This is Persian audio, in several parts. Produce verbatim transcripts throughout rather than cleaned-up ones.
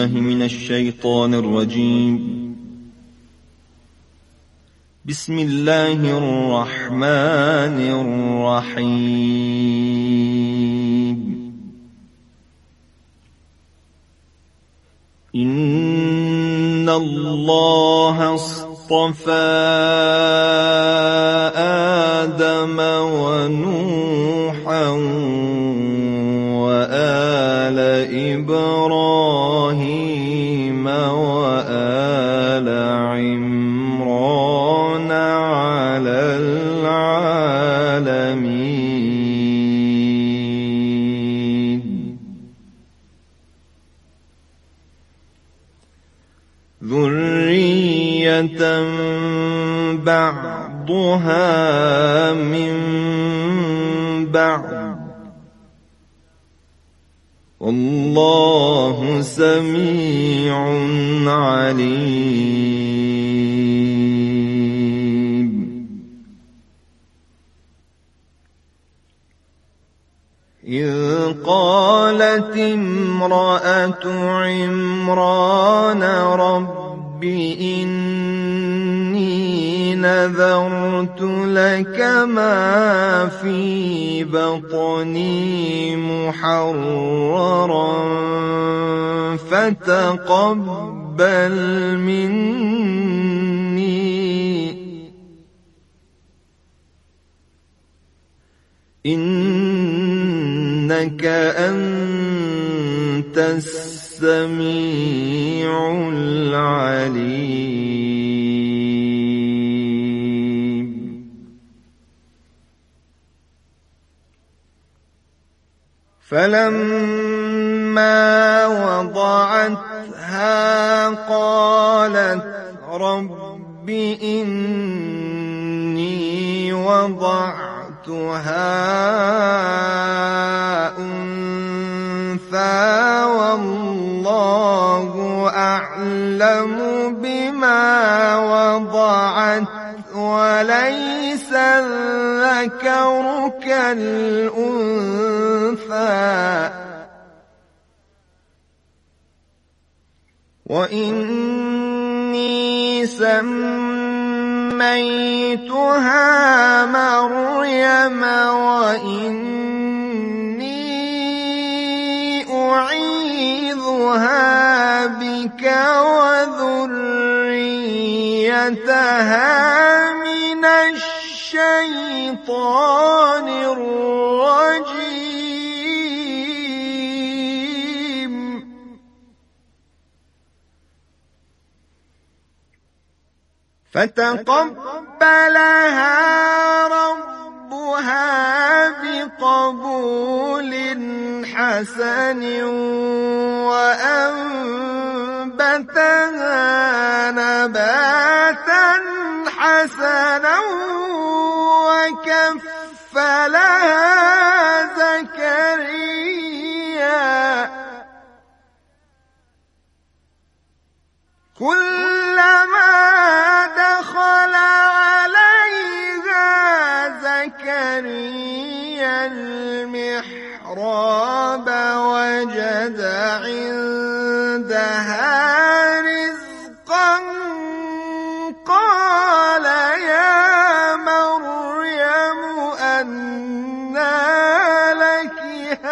بالله من الشيطان الرجيم. بسم الله الرحمن الرحيم. إن الله اصطفى آدم ونوحا وآل إبراهيم وآل عمران على العالمين. ذرية بعضها من بعض والله سميع عليم. إذ قالت امرأة عمران رب إني نذرت لك ما في بطني محررا فتقبل مني إنك أنت السميع العليم. فلما وضعتها قالت رب إني وضعتها أنثى والله أعلم بما وضعت وليس الذكر كالأنثى وإني سميتها مريم وإني أعيذها بك وذريتها من الشيطان الرجيم. فتقبلها ربها بقبول حسن وأنبتها نباتا حسنا وكفلها زكريا كلما دخل عليها زكريا المحراب وجد عندها رزقا قال يا مريم أنى لك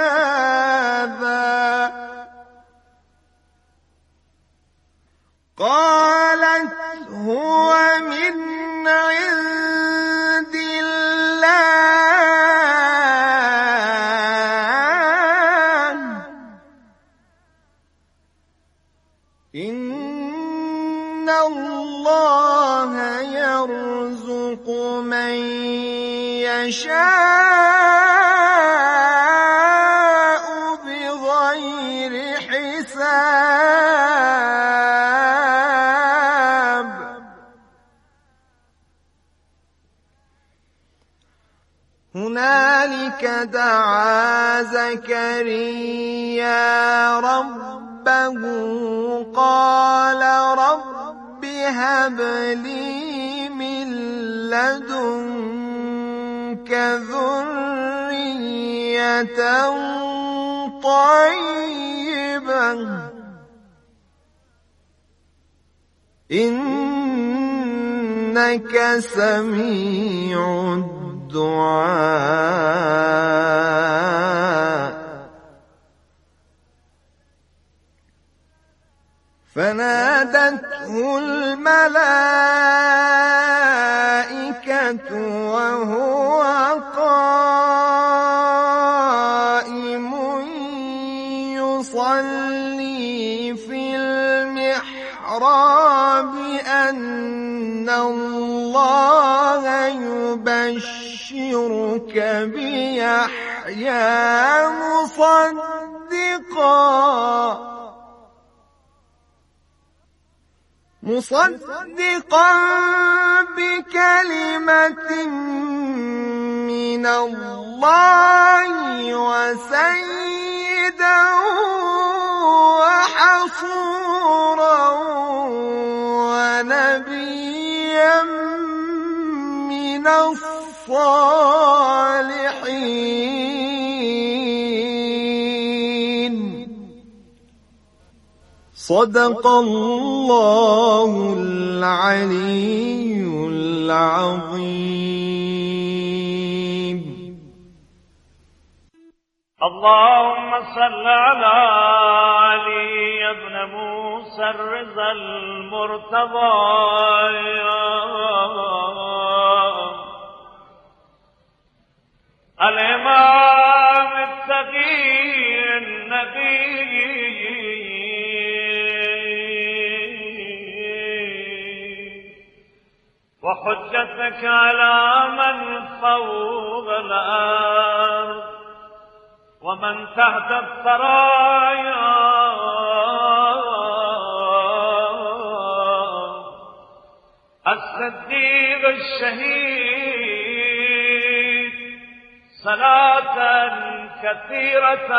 هذا قالت هو من عند الله إن الله يرزق من يشاء بغير حساب. هنالك دعا زكريا ربه قال رب هب لي من لدنك ذرية طيبة إنك سميع الدعاء. فنادته الملائكة وهو قائم يصلي في المحراب أن الله يبشرك بيحيى مصدقا مصدقا بكلمة من الله وسيدا وحصورا ونبيا من الصالحين. صدق الله العلي العظيم. اللهم صل على علي بن موسى الرضا المرتضى الإمام التقي النبي وحجتك على من فوق الأرض ومن تحت الثرايا الصديق الشهيد صلاة كثيرة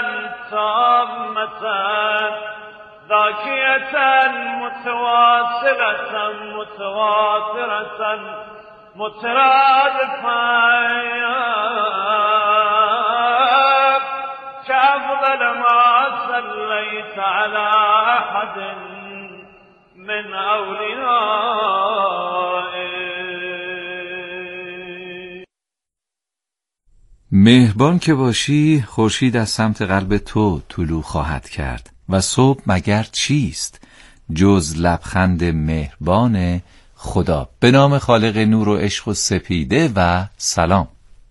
تامة ذاكية متواصلة متواترة مترادفة كأفضل ما صليت على أحد من أوليائك. مهربان که باشی خورشید از سمت قلب تو طلوع خواهد کرد و صبح مگر چیست جز لبخند مهربان خدا. به نام خالق نور و عشق و سپیده و سلام.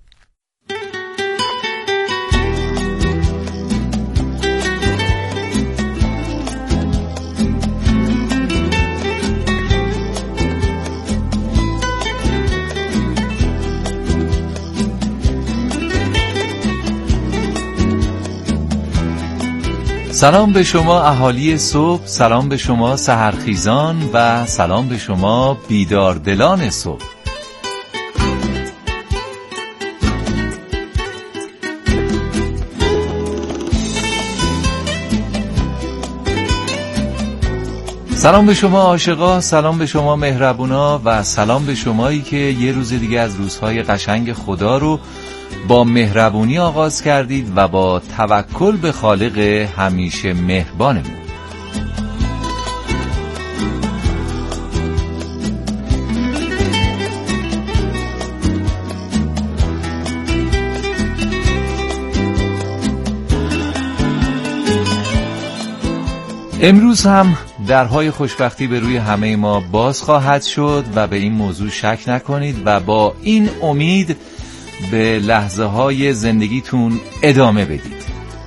سلام به شما اهالی صبح، سلام به شما سحرخیزان و سلام به شما بیداردلان صبح. سلام به شما عاشقا، سلام به شما مهربونا و سلام به شمایی که یه روز دیگه از روزهای قشنگ خدا رو با مهربونی آغاز کردید و با توکل به خالق همیشه مهربانمون. امروز هم درهای خوشبختی به روی همه ما باز خواهد شد و به این موضوع شک نکنید و با این امید به لحظه های زندگیتون ادامه بدید.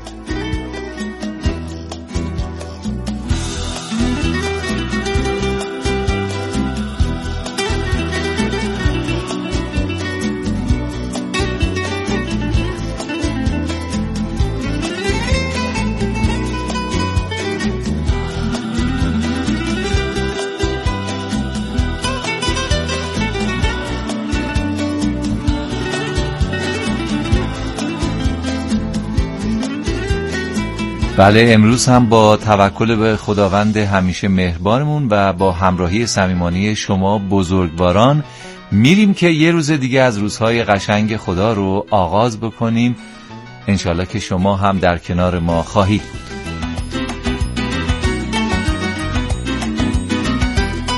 بله، امروز هم با توکل به خداوند همیشه مهربانمون و با همراهی صمیمانه شما بزرگواران میریم که یه روز دیگه از روزهای قشنگ خدا رو آغاز بکنیم. انشالله که شما هم در کنار ما خواهید بود.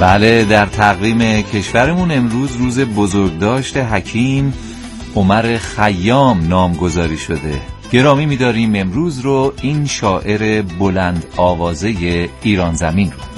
بله، در تقویم کشورمون امروز روز بزرگداشت حکیم عمر خیام نامگذاری شده. گرامی می‌داریم امروز رو، این شاعر بلند آوازه ایران زمین رو.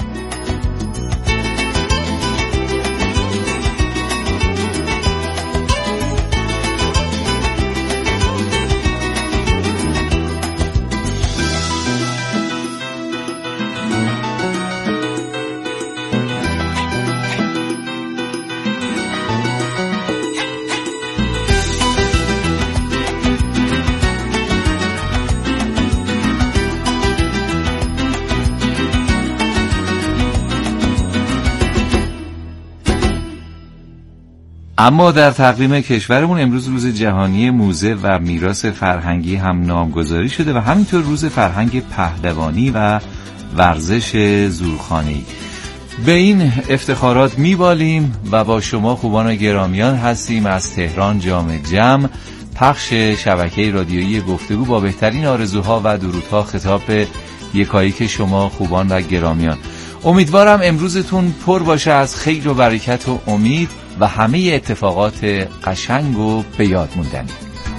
اما در تقویم کشورمون امروز روز جهانی موزه و میراث فرهنگی هم نامگذاری شده و همینطور روز فرهنگ پهلوانی و ورزش زورخانه‌ای. به این افتخارات میبالیم و با شما خوبان و گرامیان هستیم از تهران جام جم، پخش شبکه رادیویی گفتگو با بهترین آرزوها و درودها خطاب به یکایک شما خوبان و گرامیان. امیدوارم امروزتون پر باشه از خیر و برکت و امید و همه اتفاقات قشنگ و به یاد موندنی.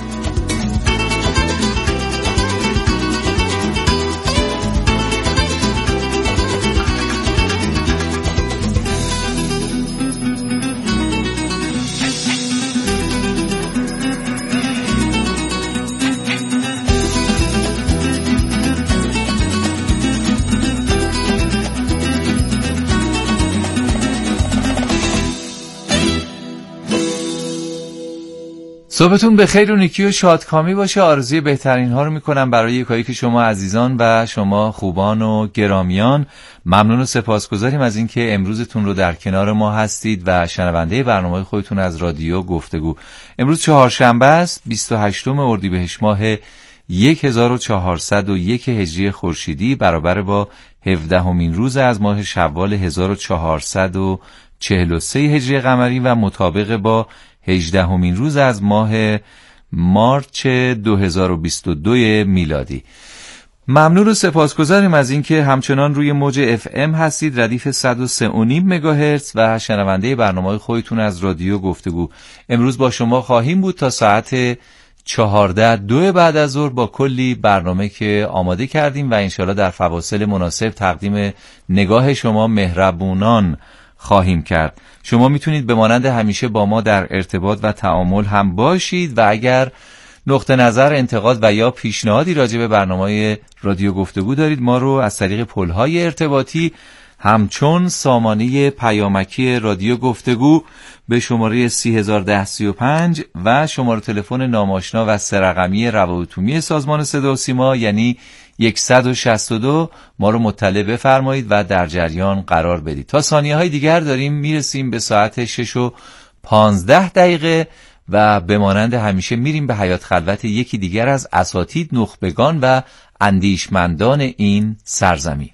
صبحتون به خیر و نیکی و شادکامی باشه. آرزوی بهترین ها رو میکنم برای یکایی که شما عزیزان و شما خوبان و گرامیان. ممنون و سپاسگزاریم از اینکه امروزتون رو در کنار ما هستید و شنونده برنامه خودتون از رادیو گفتگو. امروز چهارشنبه است، بیست و هشتم اردیبهشت ماه هزار و چهارصد و یک هجری خورشیدی، برابر با هفدهمین روز از ماه شوال هزار و چهارصد و چهل و سه هجری قمری و مطابق با هجدهمین روز از ماه مارچ دو هزار و بیست و دو میلادی. ممنون و سپاسگزاریم از اینکه همچنان روی موج اف ام هستید، ردیف صد و سه و نیم مگاهرتز و شنونده برنامه خودتون از رادیو گفتگو. امروز با شما خواهیم بود تا ساعت چهارده دو بعد از ظهر با کلی برنامه که آماده کردیم و انشالله در فواصل مناسب تقدیم نگاه شما مهربونان خواهیم کرد. شما میتونید به مانند همیشه با ما در ارتباط و تعامل هم باشید و اگر نقطه نظر، انتقاد و یا پیشنهادی راجع به برنامه رادیو گفتگو دارید، ما رو از طریق پل‌های ارتباطی همچون سامانه پیامکی رادیو گفتگو به شماره سی هزار و ده سی و پنج و شماره تلفن ناماشنا و سه رقمی روابط عمومی سازمان صدا و سیما یعنی صد و شصت و دو ما رو مطلع بفرمایید و در جریان قرار بدید. تا ثانیه های دیگر داریم میرسیم به ساعت شش و پانزده دقیقه و به مانند همیشه میریم به حیات خلوت یکی دیگر از اساتید، نخبگان و اندیشمندان این سرزمین.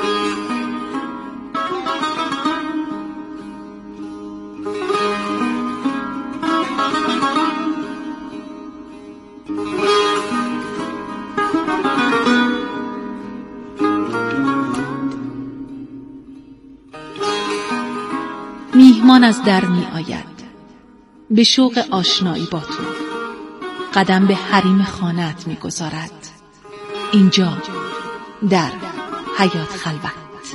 میهمان از در می آید به شوق آشنایی با تو، قدم به حریم خانه‌ات می گذارد، اینجا در حیات خلوت.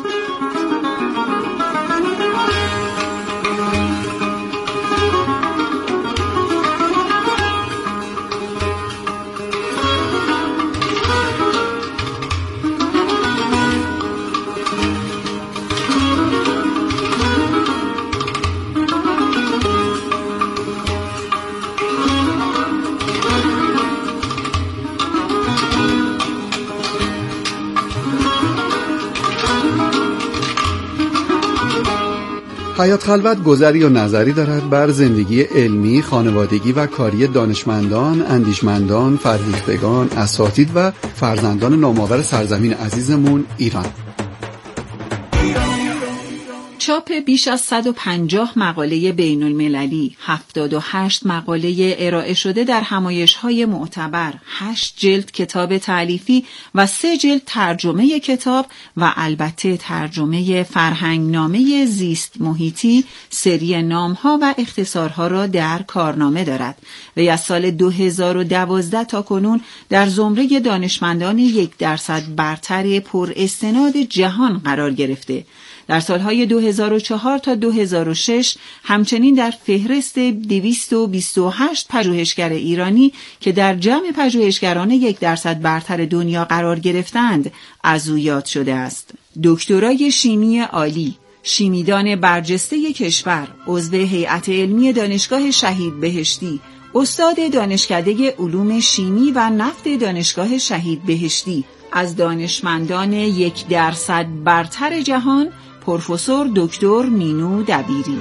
حیات خلوت گذری و نظری دارد بر زندگی علمی، خانوادگی و کاری دانشمندان، اندیشمندان، فرهیختگان، اساتید و فرزندان نامآور سرزمین عزیزمون ایران. چاپ بیش از صد و پنجاه مقاله بین المللی، هفتاد و هشت مقاله ارائه شده در همایش‌های معتبر، هشت جلد کتاب تالیفی و سه جلد ترجمه کتاب و البته ترجمه فرهنگنامه زیست محیطی، سری نام‌ها و اختصارها را در کارنامه دارد. وی از سال دو هزار و دوازده تا کنون در زمره دانشمندان یک درصد برتر پر استناد جهان قرار گرفته. در سالهای دو هزار و چهار تا دو هزار و شش همچنین در فهرست دویست و بیست و هشت پژوهشگر ایرانی که در جمع پژوهشگران یک درصد برتر دنیا قرار گرفتند از او یاد شده است. دکترای شیمی عالی، شیمیدان برجسته کشور، عضو هیئت علمی دانشگاه شهید بهشتی، استاد دانشکده علوم شیمی و نفت دانشگاه شهید بهشتی، از دانشمندان یک درصد برتر جهان، پروفسور دکتر مینو دبیری.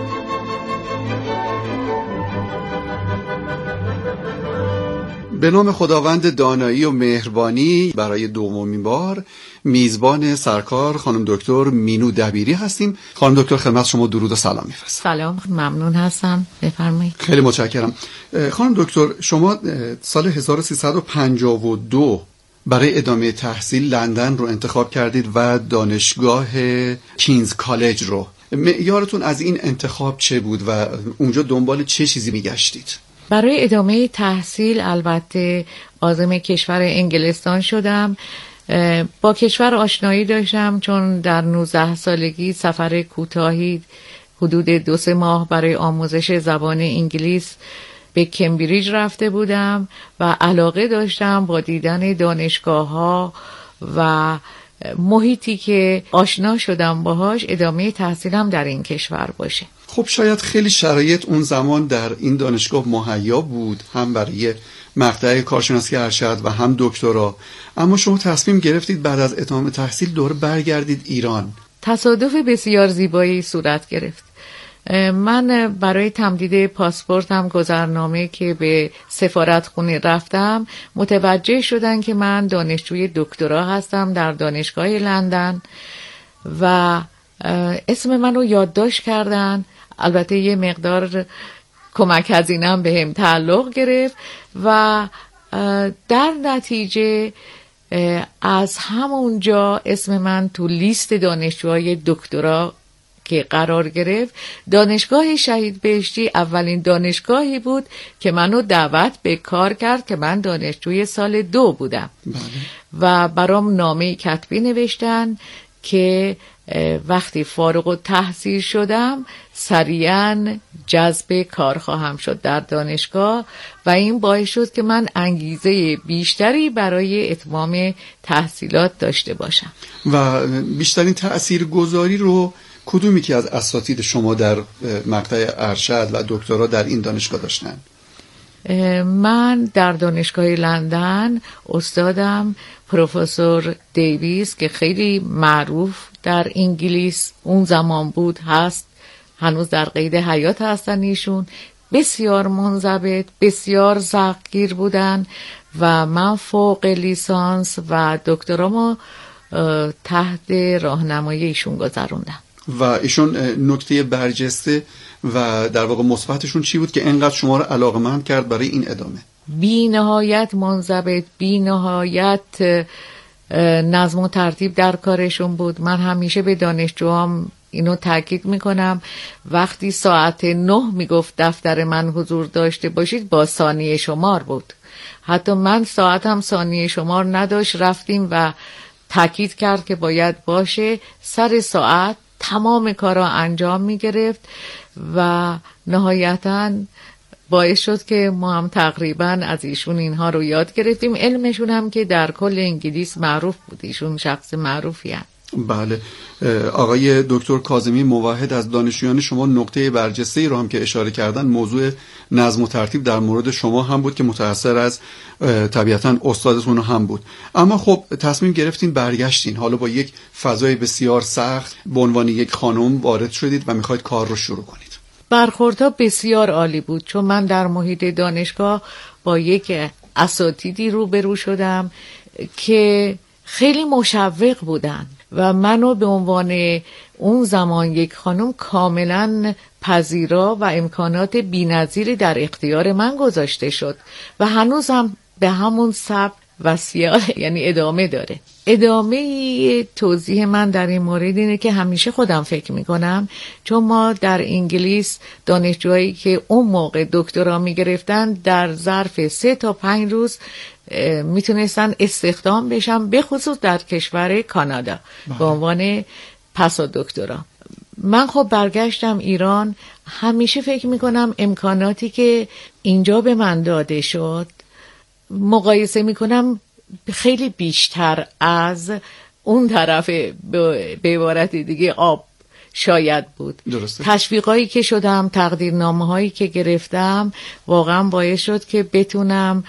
به نام خداوند دانایی و مهربانی برای دومین بار میزبان سرکار خانم دکتر مینو دبیری هستیم. خانم دکتر خدمت شما درود و سلام میفرستم. سلام، ممنون هستم، بفرمایید. خیلی متشکرم. خانم دکتر، شما سال هزار و سیصد و پنجاه و دو برای ادامه تحصیل لندن رو انتخاب کردید و دانشگاه کینز کالج رو. معیارتون از این انتخاب چه بود و اونجا دنبال چه چیزی میگشتید؟ برای ادامه تحصیل البته عازم کشور انگلستان شدم. با کشور آشنایی داشتم چون در نوزده سالگی سفر کوتاهی حدود دو سه ماه برای آموزش زبان انگلیس به کمبریج رفته بودم و علاقه داشتم با دیدن دانشگاه‌ها و محیطی که آشنا شدم باهاش ادامه تحصیلم در این کشور باشه. خب شاید خیلی شرایط اون زمان در این دانشگاه مهیا بود، هم برای مقطع کارشناسی ارشد و هم دکترا، اما شما تصمیم گرفتید بعد از ادامه تحصیل دوباره برگردید ایران. تصادف بسیار زیبایی صورت گرفت. من برای تمدید پاسپورتم گذرنامه که به سفارتخونه رفتم متوجه شدن که من دانشجوی دکترا هستم در دانشگاه لندن و اسم من رو یادداشت کردن. البته یه مقدار کمک هزینه‌ام بهم تعلق گرفت و در نتیجه از همونجا اسم من تو لیست دانشجوهای دکترا که قرار گرفت. دانشگاه شهید بهشتی اولین دانشگاهی بود که منو دعوت به کار کرد که من دانشجوی سال دو بودم. بله. و برام نامه کتبی نوشتن که وقتی فارغ التحصیل شدم سریعا جذب کار خواهم شد در دانشگاه و این باعث شد که من انگیزه بیشتری برای اتمام تحصیلات داشته باشم. و بیشترین تأثیرگذاری رو کدومی که از اساتید شما در مقطع ارشد و دکترا در این دانشگاه داشتن؟ من در دانشگاه لندن استادم پروفسور دیویس که خیلی معروف در انگلیس اون زمان بود هست، هنوز در قید حیات هستن ایشون، بسیار منضبط، بسیار زغگیر بودن و من فوق لیسانس و دکترامو تحت راهنمایی ایشون گذروندم. و ایشون نکته برجسته و در واقع مثبتشون چی بود که اینقدر شما رو علاقه‌مند کرد برای این ادامه؟ بی نهایت منضبط، بی نهایت نظم و ترتیب در کارشون بود. من همیشه به دانشجوام اینو تاکید میکنم وقتی ساعت نه میگفت دفتر من حضور داشته باشید با ثانیه شمار بود. حتی من ساعتم ثانیه شمار نداشت، رفتیم و تاکید کرد که باید باشه. سر ساعت تمام کارا انجام میگرفت و نهایتاً باعث شد که ما هم تقریباً از ایشون اینها رو یاد گرفتیم. علمشون هم که در کل انگلیس معروف بود، ایشون شخص معروفی هست. بله. آقای دکتر کاظمی موحد از دانشجویان شما نقطه برجسته ای رو هم که اشاره کردن موضوع نظم و ترتیب در مورد شما هم بود که متأثر از طبیعتاً استادتون هم بود. اما خب تصمیم گرفتین برگشتین، حالا با یک فضای بسیار سخت به عنوان یک خانم وارد شدید و میخواید کار رو شروع کنید. برخوردها بسیار عالی بود چون من در محیط دانشگاه با یک اساتیدی روبرو شدم که خیلی مشوق بودن. و منو به عنوان اون زمان یک خانم کاملا پذیرا و امکانات بی‌نظیری در اختیار من گذاشته شد و هنوزم به همون سبک و سیال یعنی ادامه داره. ادامه توضیح من در این مورد اینه که همیشه خودم فکر میکنم چون ما در انگلیس دانشجوهایی که اون موقع دکترا میگرفتن در ظرف سه تا پنج روز میتونستن استخدام بشن، به خصوص در کشور کانادا به عنوان پسا دکترا. من خب برگشتم ایران، همیشه فکر میکنم امکاناتی که اینجا به من داده شد مقایسه میکنم خیلی بیشتر از اون طرف به عبارت دیگه آب شاید بود. درسته. تشویقایی که شدم، تقدیرنامه هایی که گرفتم واقعا باعث شد که بتونم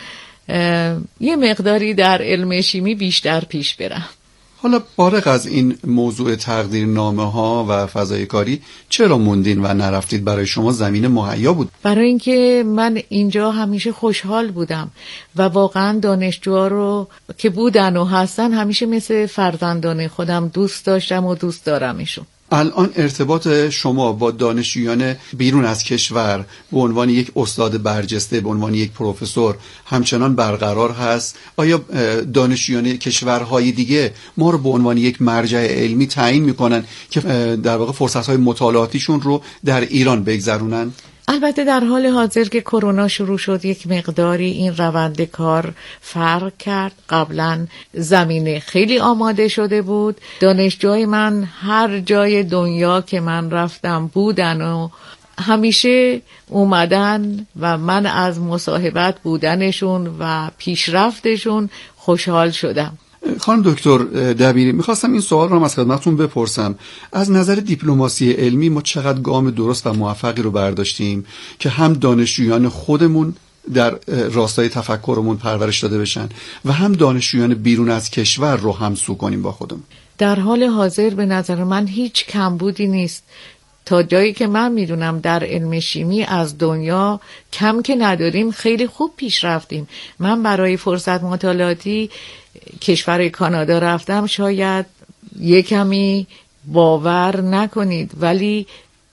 یه مقداری در علم شیمی بیشتر پیش برم. حالا فارغ از این موضوع تقدیرنامه ها و فضای کاری، چرا موندین و نرفتید؟ برای شما زمین مهیا بود؟ برای اینکه من اینجا همیشه خوشحال بودم و واقعا دانشجوها رو که بودن و هستن همیشه مثل فرزندان خودم دوست داشتم و دوست دارمشون. الان ارتباط شما با دانشجویان بیرون از کشور به عنوان یک استاد برجسته، به عنوان یک پروفسور همچنان برقرار هست؟ آیا دانشجویان کشورهای دیگه ما رو به عنوان یک مرجع علمی تعیین میکنن که در واقع فرصتهای مطالعاتیشون رو در ایران بگذرونن؟ البته در حال حاضر که کرونا شروع شد یک مقداری این روند کار فرق کرد. قبلا زمینه خیلی آماده شده بود، دانشجوی من هر جای دنیا که من رفتم بودن و همیشه اومدن و من از مصاحبت بودنشون و پیشرفتشون خوشحال شدم. خانم دکتر دبیری، میخواستم این سوال رو هم از خدمتتون بپرسم. از نظر دیپلماسی علمی ما چقدر گام درست و موفقی رو برداشتیم که هم دانشجویان خودمون در راستای تفکرمون پرورش داده بشن و هم دانشجویان بیرون از کشور رو همسو کنیم با خودمون؟ در حال حاضر به نظر من هیچ کمبودی نیست. تا جایی که من میدونم در علم شیمی از دنیا کم که نداریم، خیلی خوب پیش رفتیم. من برای فرصت مطالعاتی کشور کانادا رفتم، شاید یک کمی باور نکنید ولی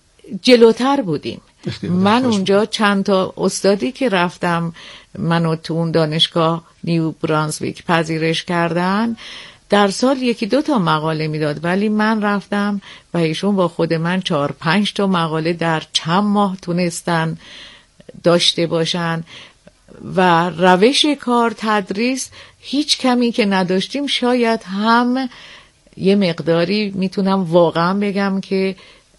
جلوتر بودیم. من اونجا چند تا استادی که رفتم منو تو اون دانشگاه نیو برانزویک پذیرش کردن، در سال یکی دو تا مقاله میداد ولی من رفتم و ایشون با خود من چهار پنج تا مقاله در چند ماه تونستن داشته باشن و روش کار تدریس هیچ کمی که نداشتیم. شاید هم یه مقداری میتونم واقعا بگم که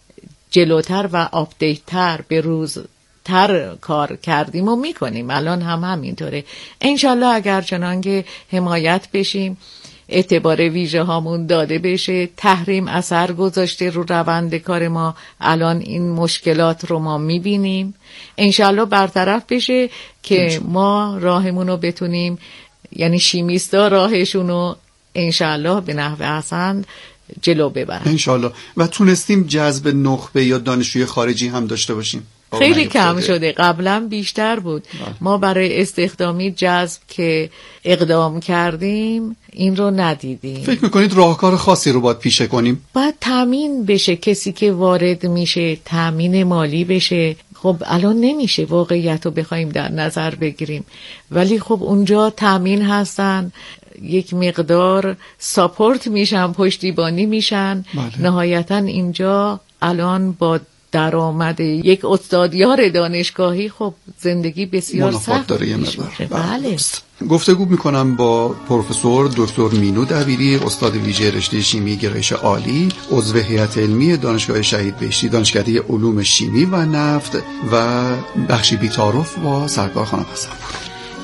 جلوتر و آپدیت تر به روز تر کار کردیم و میکنیم. الان هم همینطوره. انشالله اگر چنانکه حمایت بشیم، اعتبار ویژه هامون داده بشه، تحریم اثر گذاشته رو روند کار ما، الان این مشکلات رو ما میبینیم، انشالله برطرف بشه که ما راهمون رو بتونیم، یعنی شیمیستا راهشون رو انشالله به نحو احسن جلو ببرن انشالله. و تونستیم جذب نخبه یا دانشجوی خارجی هم داشته باشیم؟ خیلی کم شده، قبلا بیشتر بود. بله. ما برای استخدامی جذب که اقدام کردیم این رو ندیدیم. فکر میکنید راهکار خاصی رو باید پیشه کنیم؟ باید تامین بشه، کسی که وارد میشه تامین مالی بشه. خب الان نمیشه واقعیت رو بخوایم در نظر بگیریم، ولی خب اونجا تامین هستن، یک مقدار ساپورت میشن، پشتیبانی میشن. بله. نهایتا اینجا الان با درآمد یک استادیار دانشگاهی خب زندگی بسیار سخت داره یه مقدار. بله. گفتگو میکنم با پروفسور دکتر مینو دبیری، استاد ویژه رشته شیمی گرایش عالی، عضو هیئت علمی دانشگاه شهید بهشتی، دانشکده علوم شیمی و نفت و بخشی بی‌تعارف با سرکار خانم حسن‌پور.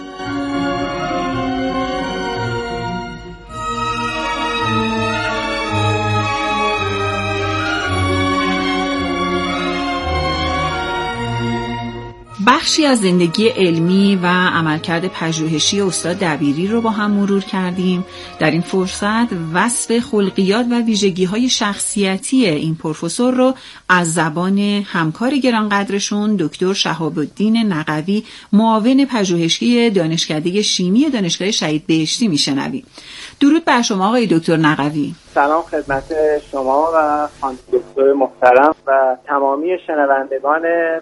بخشی از زندگی علمی و عملکرد پژوهشی استاد دبیری رو با هم مرور کردیم. در این فرصت وصف خلقیات و ویژگی‌های شخصیتی این پروفسور رو از زبان همکار گرانقدرشون دکتر شهاب الدین نقوی، معاون پژوهشی دانشکده شیمی دانشگاه شهید بهشتی میشنویم. درود بر شما آقای دکتر نقوی. سلام خدمت شما و خانم دکتر محترم و تمامی شنوندگان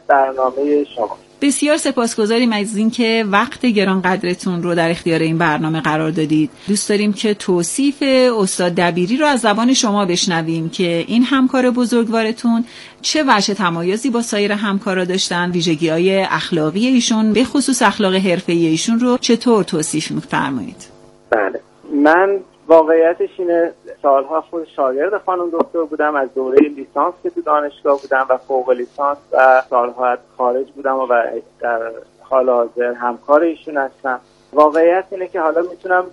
برنامه شما. بسیار سپاسگزاریم از اینکه وقت گرانقدرتون رو در اختیار این برنامه قرار دادید. دوست داریم که توصیف استاد دبیری رو از زبان شما بشنویم که این همکار بزرگوارتون چه وجه تمایزی با سایر همکارا داشتن، ویژگی‌های اخلاقی ایشون به خصوص اخلاق حرفه‌ای ایشون رو چطور توصیف می‌فرمایید؟ بله، من واقعیتش اینه سالها خود شاگرد خانم دکتر بودم، از دوره لیسانس که تو دانشگاه بودم و فوق لیسانس و سالها خارج بودم و در حال حاضر همکار ایشون هستم. واقعیت اینه که حالا میتونم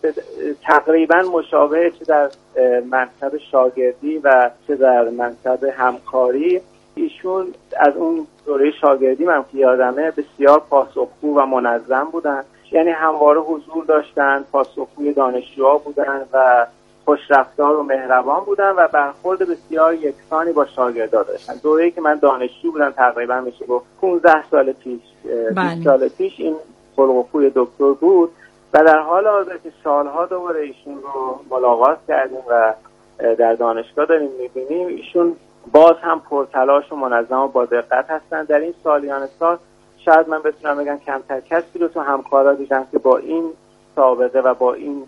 تقریبا مشابه چه در منصب شاگردی و چه در منصب همکاری ایشون از اون دوره شاگردی من که یادمه بسیار پاسخگو و منظم بودن، یعنی همواره حضور داشتن، پاسخگوی دانشجوها بودن و خوشرفتار و مهربان بودن و برخورد بسیار یکسانی با شاگردان داشتن. دوره‌ای که من دانشجو بودم تقریبا میشه گفت پانزده سال پیش، بیست سال پیش این خلق و خوی دکتر بود و در حال حاضر که سالها دوباره ایشون رو ملاقات کردیم و در دانشگاه داریم میبینیم، ایشون باز هم پرتلاش و منظم و با دقت هستن. در این سالیان سال شاید من بتونم بگم کمتر کسی رو تو همکارا دیدم که با این سابقه و با این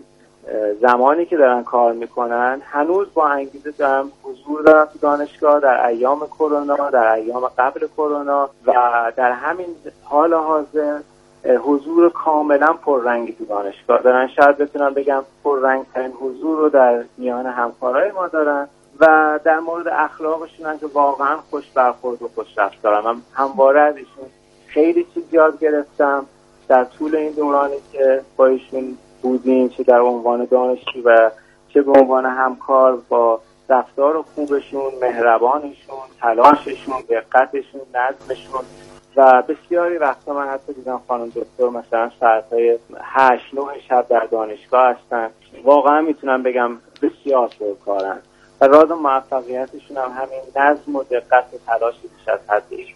زمانی که دارن کار میکنن هنوز با انگیزه دارن حضور دارن تو دانشگاه در ایام کرونا، در ایام قبل کرونا و در همین حال حاضر حضور کاملا پررنگی تو دانشگاه دارن. شاید بتونم بگم پررنگ‌ترین حضور رو در میان همکارای ما دارن و در مورد اخلاقشون هم که واقعا خوش برخورد و خوش رفتارن. من همواره از ایشون خیلی چیز یاد گرفتم در طول این دورانی که با ایشون بودیم، چه در عنوان دانشجو و چه به عنوان همکار. با رفتار خوبشون، مهربانشون، تلاششون، دقتشون، نظمشون و بسیاری وقتا من حتی دیدم خانم دکتر مثلا ساعتهای هشت نه شب در دانشگاه هستن. واقعا میتونم بگم بسیار پرکارن و راز موفقیتشون هم همین نظم و دقت و تلاش بیش از حد ایشون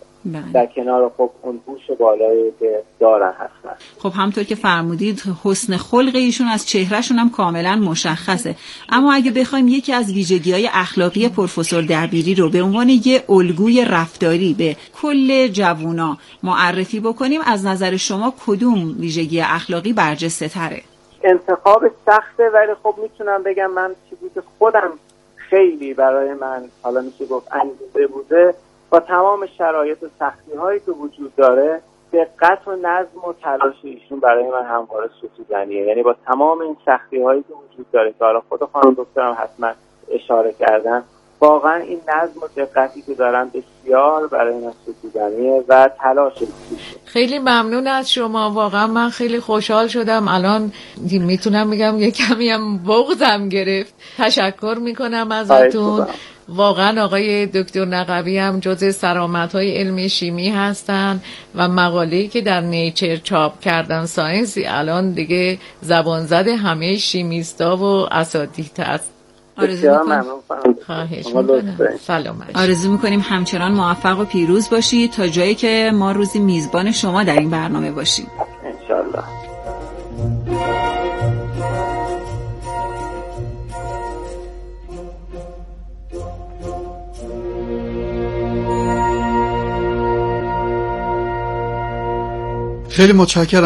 در کنار خب اون هوش بالایی که دارن هستن. خب همطور که فرمودید حسن خلق ایشون از چهرهشون هم کاملا مشخصه، اما اگه بخوایم یکی از ویژگی‌های اخلاقی پروفسور دبیری رو به عنوان یه الگوی رفتاری به کل جوونا معرفی بکنیم، از نظر شما کدوم ویژگی اخلاقی برجسته تره؟ انتخاب سخته، ولی خب میتونم بگم من چیزی که خودم خیلی برای من حالا میشه گفت انگیزه بوده، با تمام شرایط و سختی هایی که وجود داره دقت و نظم و تلاش ایشون برای من همواره ستودنیه. یعنی با تمام این سختی هایی که وجود داره که حالا خود خانم دکترم حتما اشاره کردن، واقعا این نظم و دقتی که دارن بسیار برای من ستودنیه و تلاش ایشون. خیلی ممنون از شما، واقعا من خیلی خوشحال شدم. الان میتونم بگم یه کمی هم بغضم گرفت. تشکر میکنم ازتون. واقعا آقای دکتر نقوی هم جزء سرآمدهای علمی شیمی هستن و مقاله‌ای که در نیچر چاپ کردن ساینس الان دیگه زبان زده همه شیمیستا و اساتید هست. آرزو میکنم خواهش میکنم سلامت. آرزو میکنیم همچنان موفق و پیروز باشید تا جایی که ما روزی میزبان شما در این برنامه باشیم انشالله. خیلی متشکرم.